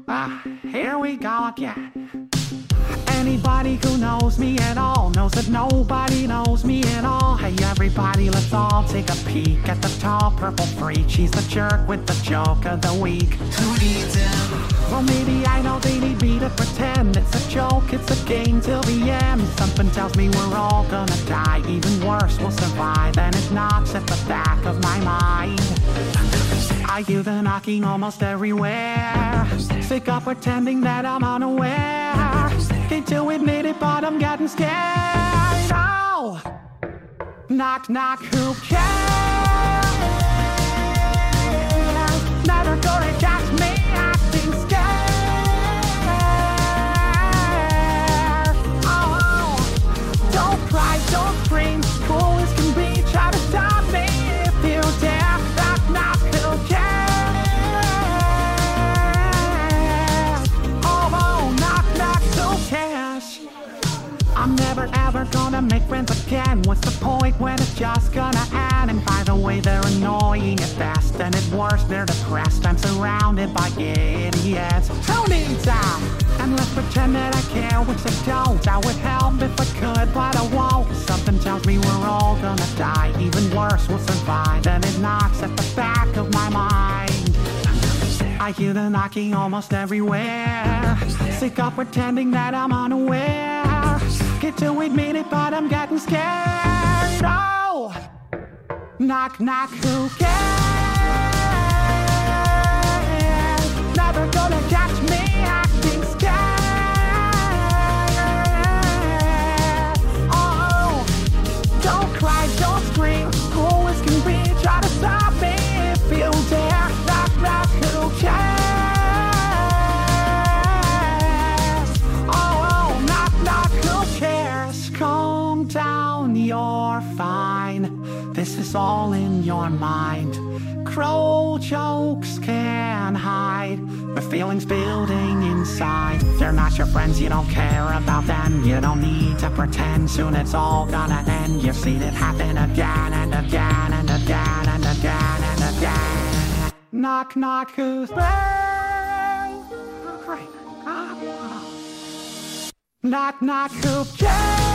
Here we go again. Anybody who knows me at all knows that nobody knows me at all. Hey everybody, let's all take a peek at the tall purple freak. She's the jerk with the joke of the week. Who needs him? Well, maybe I know they need me to pretend it's a joke, it's a game till the end. Something tells me we're all gonna die. Even worse, we'll survive. And it knocks at the back of my mind. I hear the knocking almost everywhere. Sick of pretending that I'm unaware. Hate to admit it, but I'm getting scared. Oh! Knock, knock, who cares? Never gonna catch me acting scared. Oh, don't cry, don't scream. Cool as can be, try to stop me if you dare. Knock, knock, who cares? Oh, knock, knock, who cares? I'm never ever gonna make friends again. What's the point when it's just gonna end? And by the way, they're annoying at best, and at worst, they're depressed. I'm surrounded by idiots. Who needs that? And let's pretend that I care, which I don't. I would help if I could, but I won't. Something tells me we're all gonna die. Even worse, we'll survive. And it knocks at the back of my mind. I hear the knocking almost everywhere. Sick of pretending that I'm unaware. Get to admit it, but I'm getting scared. Oh! Knock, knock, who cares? Never gonna catch me acting scared. Oh! Don't cry, don't scream. Cool as can be, try to stop me if you dare. Knock, knock, who cares? Calm down, you're fine. This is all in your mind. Cruel jokes can hide the feelings building inside. They're not your friends, you don't care about them. You don't need to pretend, soon it's all gonna end. You've seen it happen again and again and again and again and again. Knock, knock, who's there? Knock, knock, who cares?